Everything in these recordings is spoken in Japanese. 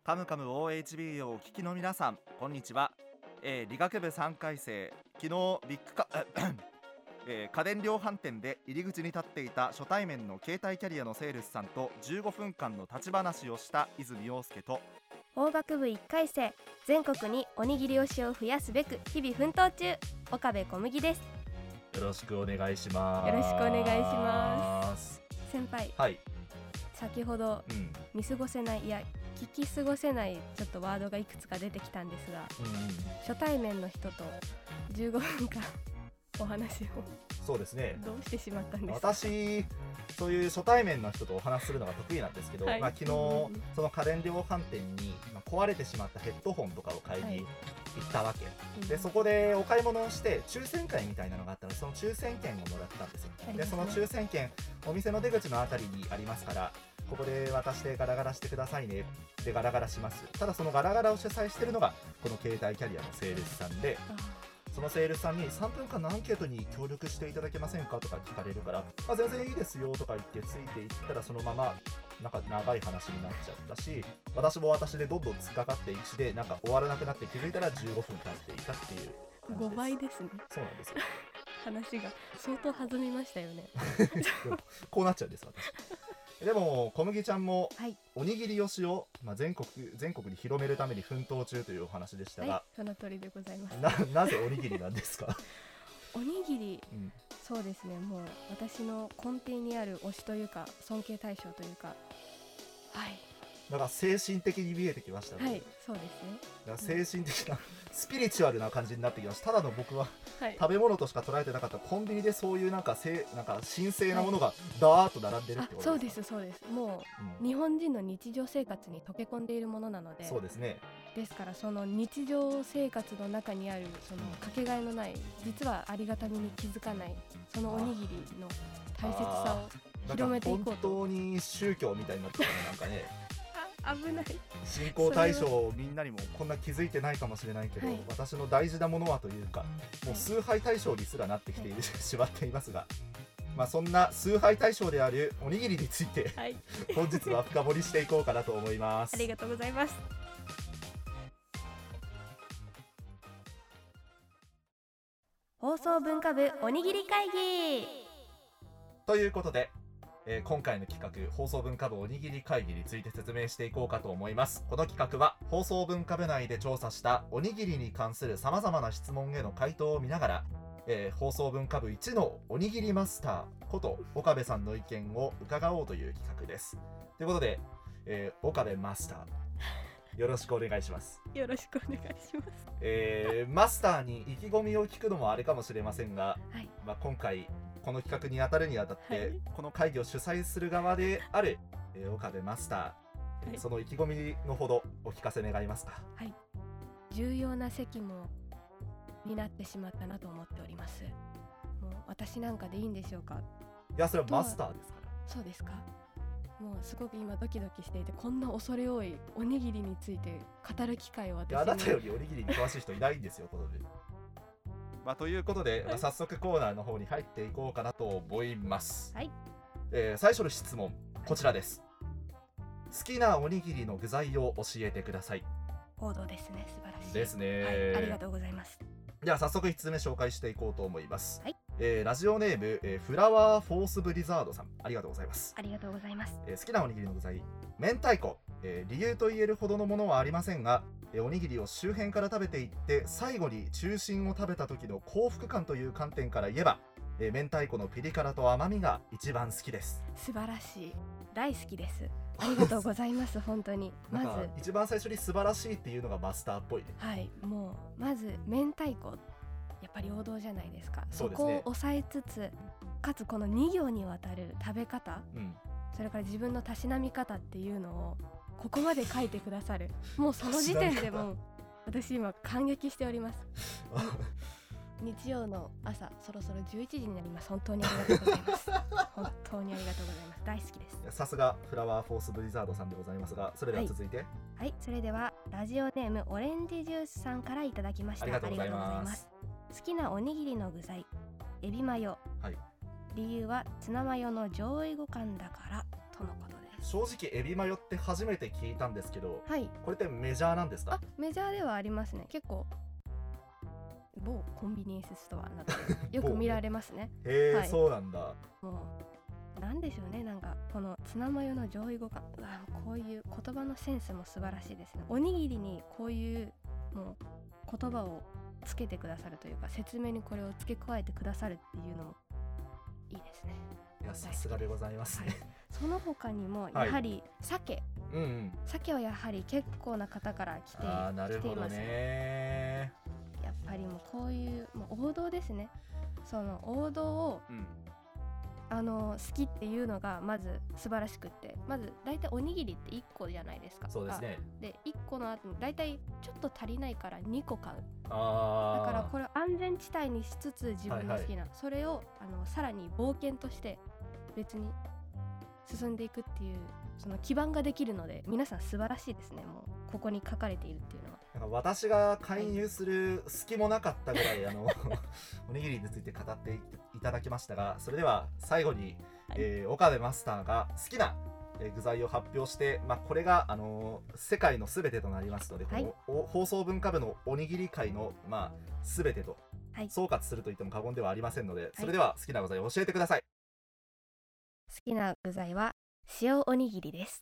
カムカム OHB をお聞きの皆さん、こんにちは。理学部3回生、昨日ビッグカ家電量販店で入り口に立っていた初対面の携帯キャリアのセールスさんと15分間の立ち話をした泉陽介と、 法学部1回生、全国におにぎり推しを増やすべく日々奮闘中、岡部小麦です。 よろしくお願いします。 よろしくお願いします。先輩、 はい、 先ほど、見過ごせない、いや聞き過ごせないちょっとワードがいくつか出てきたんですが、初対面の人と15分間お話を、そうですね、どうしてしまったんですか？ 私そういう初対面の人とお話しするのが得意なんですけど、昨日、その家電量販店に、壊れてしまったヘッドホンとかを買いに行ったわけ、でそこでお買い物をして抽選会みたいなのがあったので、その抽選券をもらったんですよ。でその抽選券、お店の出口のあたりにありますから、ここで渡してガラガラしてくださいね。でガラガラします。ただそのガラガラを主催しているのがこの携帯キャリアのセールスさんで、そのセールスさんに3分間のアンケートに協力していただけませんかとか聞かれるから、全然いいですよとか言ってついていったら、そのままなんか長い話になっちゃったし、私も私でどんどん突っかかっていくしで、なんか終わらなくなって気づいたら15分経っていたっていう感じです。 5倍ですね。 そうなんですよ。 話が相当弾みましたよね。 こうなっちゃうんです私。でも小麦ちゃんもおにぎり推しを、全国に広めるために奮闘中というお話でしたが、 その通りでございます。 なぜおにぎりなんですか？ おにぎり、そうですね、もう私の根底にある推しというか尊敬対象というか、なんか精神的に見えてきましたね。 そうですね。 精神的な、スピリチュアルな感じになってきました。ただの僕は、食べ物としか捉えてなかった。コンビニでそういうなんか神聖なものがダーッと並んでるってことですか？ そうです。もう、日本人の日常生活に溶け込んでいるものなので、 そうですね。 ですからその日常生活の中にあるそのかけがえのない、実はありがたみに気づかないそのおにぎりの大切さを広めていこうと。 本当に宗教みたいになってるね、なんかね。 危ない。 信仰対象、みんなにもこんな気づいてないかもしれないけど、私の大事なものはというか、もう崇拝対象にすらなってきてしまっていますが、そんな崇拝対象であるおにぎりについて、本日は深掘りしていこうかなと思います。 ありがとうございます。放送文化部おにぎり会議ということで、今回の企画、放送文化部おにぎり会議について説明していこうかと思います。この企画は放送文化部内で調査したおにぎりに関する様々な質問への回答を見ながら、放送文化部一のおにぎりマスターこと岡部さんの意見を伺おうという企画です。ということで、岡部マスター、よろしくお願いします。 よろしくお願いします。 マスターに意気込みを聞くのもあれかもしれませんが、今回この企画に当たるにあたって、この会議を主催する側である、岡部マスター、その意気込みのほどお聞かせ願いますか？ 重要な責務になってしまったなと思っております。もう私なんかでいいんでしょうか？ いや、それはマスターですから。 そうですか。もうすごく今ドキドキしていて、こんな恐れ多いおにぎりについて語る機会を私に。 あなたよりおにぎりに詳しい人いないんですよ、こので。ということで、早速コーナーの方に入っていこうかなと思います。最初の質問、こちらです。好きなおにぎりの具材を教えてください。 王道ですね。素晴らしいですね。 ありがとうございます。 では早速1つ目紹介していこうと思います。ラジオネーム、フラワーフォースブリザードさん、ありがとうございます。 ありがとうございます。 好きなおにぎりの具材、明太子。理由と言えるほどのものはありませんが、おにぎりを周辺から食べていって最後に中心を食べた時の幸福感という観点から言えば、明太子のピリ辛と甘みが一番好きです。 素晴らしい、大好きです。ありがとうございます本当に。まず一番最初に素晴らしいっていうのがマスターっぽいね。 もうまず明太子、やっぱり王道じゃないですか。そこを抑えつつ、かつこの2行にわたる食べ方、それから自分のたしなみ方っていうのをここまで書いてくださる、もうその時点でも私今感激しております日曜の朝、そろそろ11時になります。本当にありがとうございます本当にありがとうございます。大好きです。 さすがフラワーフォースブリザードさんでございますが、それでは続いて、 それではラジオネームオレンジジュースさんからいただきました。 ありがとうございます。 好きなおにぎりの具材、エビマヨ。理由はツナマヨの上位互換だからとのことです。 正直エビマヨって初めて聞いたんですけど、 はい、 これってメジャーなんですか？ メジャーではありますね。結構某コンビニエンスストアなどよく見られますね。 へえ、はい、そうなんだ。 もうなんでしょうね、なんかこのツナマヨの上位互換、こういう言葉のセンスも素晴らしいですね。おにぎりにこういうもう言葉をつけてくださるというか、説明にこれを付け加えてくださるっていうのもいいですね。 いや、さすがでございますね、はい、 その他にもやはり鮭、 うんうん、 鮭はやはり結構な方から来ていますね。やっぱりもうこういうもう王道ですね。その王道を、好きっていうのがまず素晴らしくって、まず大体おにぎりって1個じゃないですか。 そうですね。 で1個の後に大体ちょっと足りないから2個買う。だからこれ安全地帯にしつつ自分の好きな、それをさらに冒険として別に進んでいくっていうその基盤ができるので、皆さん素晴らしいですね。もうここに書かれているっていうのは、 なんか私が介入する隙もなかったぐらい、おにぎりについて語っていただきましたが、それでは最後に、岡部マスターが好きな具材を発表して、これが世界のすべてとなりますので、この放送文化部のおにぎり界のすべてと総括すると言っても過言ではありませんので、それでは好きな具材を教えてください。 好きな具材は塩おにぎりです。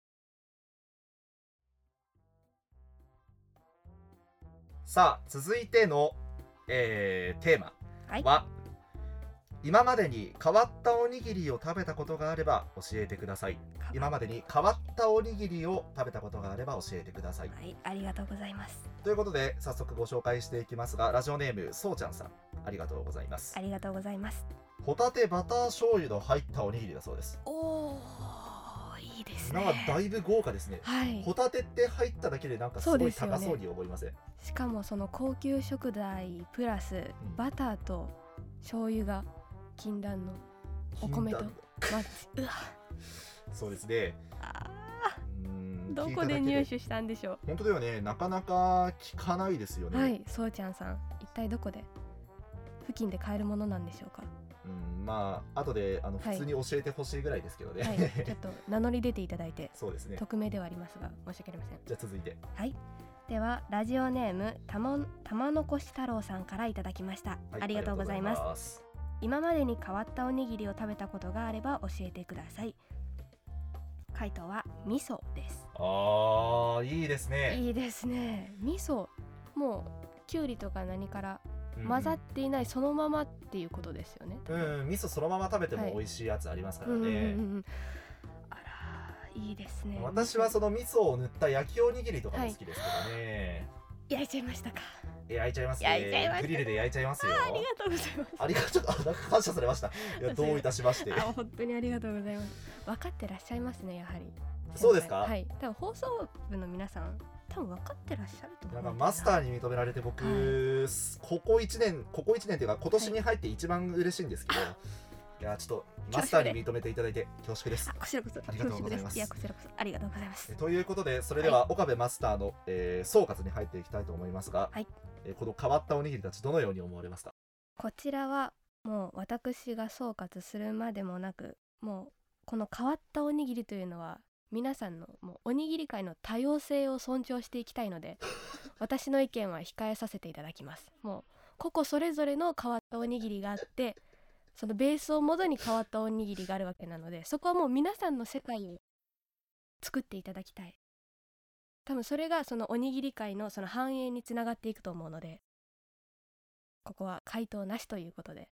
さあ、続いての、テーマは、今までに変わったおにぎりを食べたことがあれば教えてください。今までに変わったおにぎりを食べたことがあれば教えてください。 はい、ありがとうございます。 ということで早速ご紹介していきますが、ラジオネームそうちゃんさん、ありがとうございます。 ありがとうございます。 ホタテバター醤油の入ったおにぎりだそうです。 おー、いいですね。 なんかだいぶ豪華ですね。 はい、 ホタテって入っただけでなんかすごい高そうに思いません？ しかもその高級食材プラスバターと醤油が禁断のお米とマッチ。 そうですね。 どこで入手したんでしょう。 本当だよね、なかなか聞かないですよね。 はい、そうちゃんさん、一体どこで付近で買えるものなんでしょうか。 後で普通に教えてほしいぐらいですけどね。 はい、ちょっと名乗り出ていただいて。 そうですね。 匿名ではありますが申し訳ありません。 じゃあ続いて。 はい。ではラジオネーム玉のこし太郎さんからいただきました。ありがとうございます。今までに変わったおにぎりを食べたことがあれば教えてください。回答は味噌です。 いいですね。 いいですね。味噌、もうきゅうりとか何から混ざっていないそのままっていうことですよね。 味噌そのまま食べても美味しいやつありますからね。 あら、いいですね。 私はその味噌を塗った焼きおにぎりとかも好きですけどね。 焼いちゃいましたか？ 焼いちゃいますね。グリルで焼いちゃいますよ。 ありがとうございます。 ありがとう、なんか感謝されました。いや、どういたしまして。 本当にありがとうございます。分かってらっしゃいますね、やはり。 そうですか？ はい。多分放送部の皆さん多分分かってらっしゃると思う。 なんかマスターに認められて僕、ここ1年っていうか今年に入って一番嬉しいんですけど、いや、ちょっとマスターに認めていただいて恐縮です。 こちらこそありがとうございます。 いや、こちらこそありがとうございます。 ということで、それでは岡部マスターの、総括に入っていきたいと思いますが、この変わったおにぎりたちどのように思われますか？ こちらはもう私が総括するまでもなく、もうこの変わったおにぎりというのは皆さんのもうおにぎり界の多様性を尊重していきたいので私の意見は控えさせていただきます。もう個々それぞれの変わったおにぎりがあって、そのベースをもとに変わったおにぎりがあるわけなので、そこはもう皆さんの世界を作っていただきたい。多分それがそのおにぎり界のその繁栄につながっていくと思うので、ここは回答なしということで。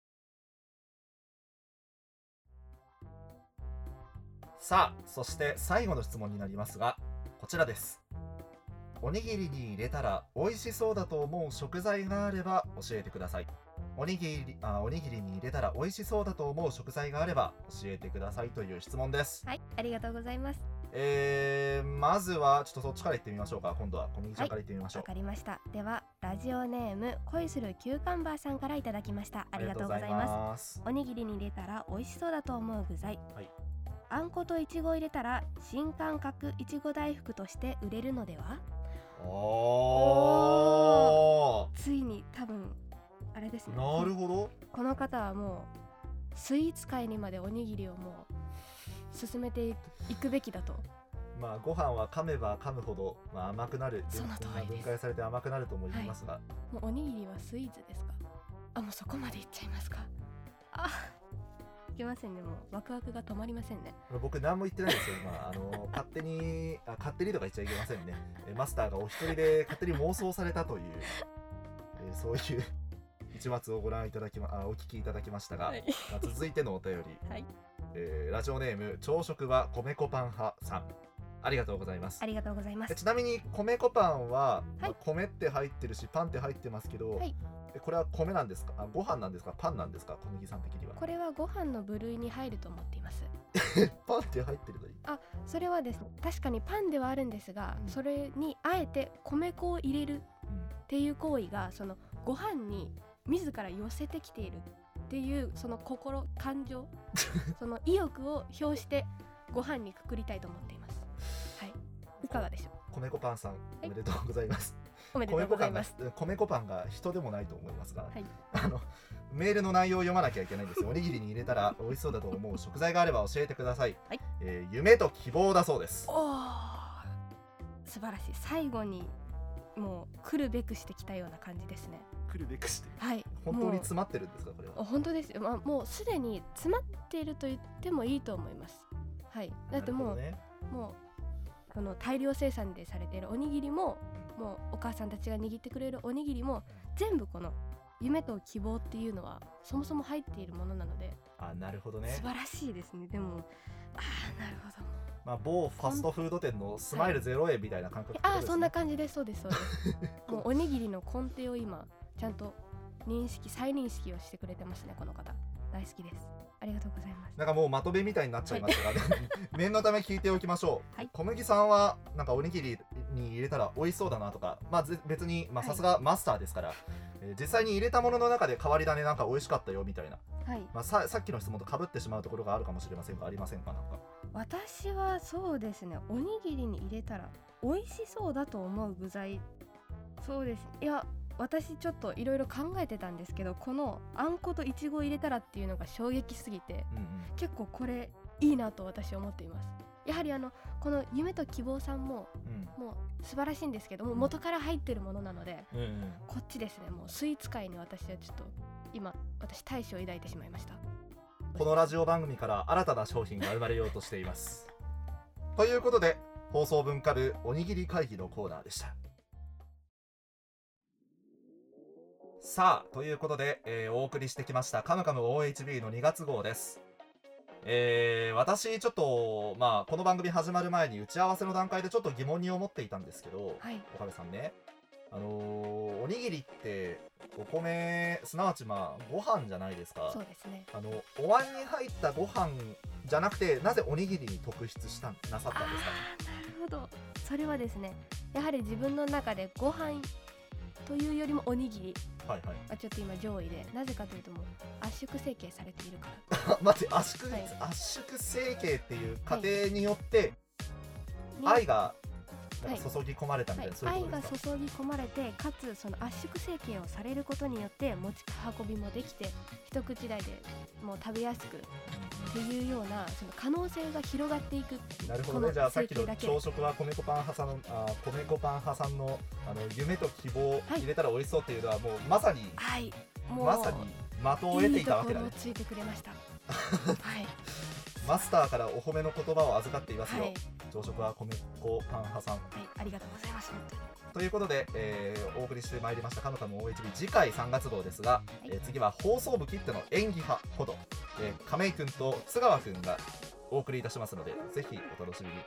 さあ、そして最後の質問になりますが、こちらです。おにぎりに入れたら美味しそうだと思う食材があれば教えてください。おにぎりに入れたら美味しそうだと思う食材があれば教えてくださいという質問です。 はい、ありがとうございます。 まずはちょっとそっちからいってみましょうか。今度は小麦ちゃんからいってみましょう。 わかりました。ではラジオネーム恋するキューカンバーさんからいただきました。ありがとうございます。おにぎりに入れたら美味しそうだと思う具材、あんこといちごを入れたら新感覚いちご大福として売れるのでは？ついに多分あれですね。 なるほど。 この方はもうスイーツ界にまでおにぎりをもう進めていくべきだと。 まあご飯は噛めば噛むほど、まあ、甘くなる、分解されて甘くなると思いますが、 もうおにぎりはスイーツですか？もうそこまでいっちゃいますか？いけませんね。もうワクワクが止まりませんね。 僕何も言ってないですよ今。勝手にとか言っちゃいけませんね。マスターがお一人で勝手に妄想されたという、そういう一末をお聞きいただきましたが、はい、続いてのお便り、はい、ラジオネーム朝食は米粉パン派さん、ありがとうございます。 ありがとうございます。 ちなみに米粉パンは、米って入ってるしパンって入ってますけど、はい、これは米なんですか？ご飯なんですか？パンなんですか？小麦さん的には。 これはご飯の部類に入ると思っています。 パンって入ってるのに？ それはですね、確かにパンではあるんですが、それにあえて米粉を入れるっていう行為が、そのご飯に自ら寄せてきているっていうその感情その意欲を表してご飯にくくりたいと思っています。はい、いかがでしょう？ 米粉パンさん、おめでとうございます。 おめでとうございます。 米粉パンが人でもないと思いますが、はい、メールの内容を読まなきゃいけないんですよ。おにぎりに入れたら美味しそうだと思う食材があれば教えてください。はい、夢と希望だそうです。 素晴らしい。最後にもう来るべくしてきたような感じですね。 来るべくして、 はい、 本当に詰まってるんですか？これは本当ですよ。もうすでに詰まっていると言ってもいいと思います。はい、だってもう、もうこの大量生産でされているおにぎりも、もうお母さんたちが握ってくれるおにぎりも全部この夢と希望っていうのはそもそも入っているものなので、 なるほどね。 素晴らしいですね。でもなるほど。 某ファストフード店のスマイル0円みたいな感覚ですね。 そんな感じです。そうですもうおにぎりの根底を今ちゃんと再認識をしてくれてますね。この方大好きです。ありがとうございます。 なんかもうまとめみたいになっちゃいましたが、念のため聞いておきましょう。小麦さんはなんかおにぎりに入れたら美味しそうだなとか、別にさすがマスターですから、実際に入れたものの中で変わり種なんか美味しかったよみたいな、さっきの質問と被ってしまうところがあるかもしれませんが、ありませんか？なんか私はそうですね、おにぎりに入れたら美味しそうだと思う具材、そうです。いや、私ちょっといろいろ考えてたんですけど、このあんこといちごを入れたらっていうのが衝撃すぎて、結構これいいなと私は思っています。やはりこの夢と希望さんも、もう素晴らしいんですけども、元から入ってるものなので、こっちですね、もうスイーツ界に私はちょっと私大志を抱いてしまいました。 このラジオ番組から新たな商品が生まれようとしていますということで、放送文化部おにぎり会議のコーナーでした。さあ、ということで、お送りしてきましたカムカム OHB の2月号です。私ちょっとこの番組始まる前に打ち合わせの段階でちょっと疑問に思っていたんですけど、岡部さんね、おにぎりってお米、すなわちご飯じゃないですか。 そうですね。 お椀に入ったご飯じゃなくて、なぜおにぎりに特筆なさったんですか？ なるほど。それはですね、やはり自分の中でご飯というよりもおにぎりがちょっと今上位で、なぜかというともう圧縮成形されているから待って、圧縮成形っていう過程によって愛が注ぎ込まれたみたいな、そういうことですか？ 愛が注ぎ込まれて、かつその圧縮成形をされることによって持ち運びもできて、一口大でもう食べやすくっていうような、その可能性が広がっていく。 なるほどね。じゃあさっきの朝食は米粉パン派さんの夢と希望入れたら美味しそうっていうのは、もうまさにまさに的を得ていたわけだね。 いいところをついてくれました。 マスターからお褒めの言葉を預かっていますよ。朝食は米粉パン派さん、 ありがとうございます。本当に。 ということで、お送りしてまいりましたカムカム OHB 次回3月号ですが、次は放送部きっての演技派ほど、亀井くんと津川くんがお送りいたしますので、ぜひお楽しみに。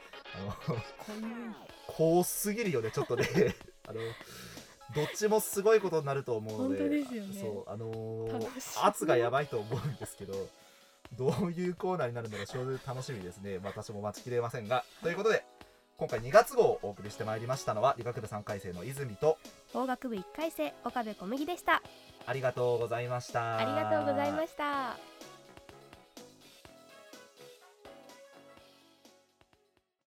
こうすぎるよね、ちょっとねどっちもすごいことになると思うので、 本当ですよね。 そう圧がやばいと思うんですけど、どういうコーナーになるのか正直楽しみですね。私も待ちきれませんが、ということで今回2月号をお送りしてまいりましたのは、理学部3回生の泉と法学部1回生岡部小麦でした。 ありがとうございました。 ありがとうございました。